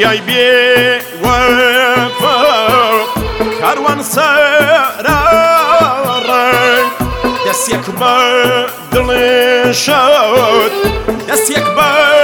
دنیای بێ وەفا کاروان سەرڕێ دەستێک بە دڵێ شەوت دەستێک بە